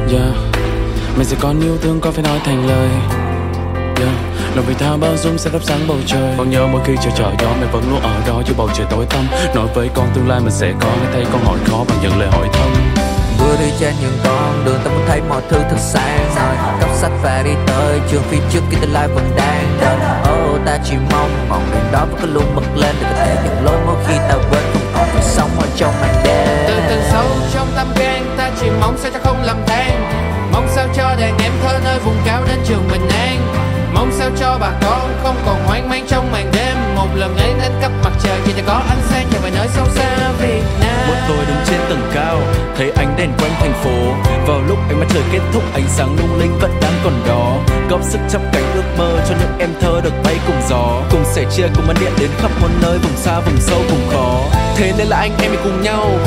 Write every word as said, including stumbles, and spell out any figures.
Yeah, mình sẽ còn yêu thương có phải nói thành lời. Yeah, lòng vì tha bao dung sẽ thắp sáng bầu trời. Còn nhớ mỗi khi trời trở gió mình vẫn luôn ở đó giữa bầu trời tối tăm. Nói với con tương lai mình sẽ có, nghe thấy con hỏi khó bằng những lời hỏi thăm. Vừa đi trên những con đường ta muốn thấy mọi thứ thật sáng ngời. Cắp sách và đi tới trường phía trước khi tương lai vẫn đang đợi. Oh, ta chỉ mong ngọn đèn đó vẫn cứ luôn bật lên để có thể nhận lối mỗi khi ta quên không còn phải sống ở trong màn đêm. Từ tận sâu trong tâm gan ta chỉ mong sao cho không lầm than. Mong sao cho đàn em thơ nơi vùng cao đến trường bình an. Mong sao cho bà con không còn hoang mang trong màn đêm. Một lần ấy đến cấp mặt trời chỉ để có ánh sáng chạy về nơi sâu xa Việt Nam. Một tôi đứng trên tầng cao, thấy ánh đèn quanh thành phố. Vào lúc ánh mặt trời kết thúc, ánh sáng lung linh vẫn đang còn đó. Góp sức chắp cánh ước mơ cho những em thơ được bay cùng gió. Cùng sẻ chia cùng ánh điện đến khắp muôn nơi, vùng xa vùng sâu vùng khó. Thế nên là anh em mình cùng nhau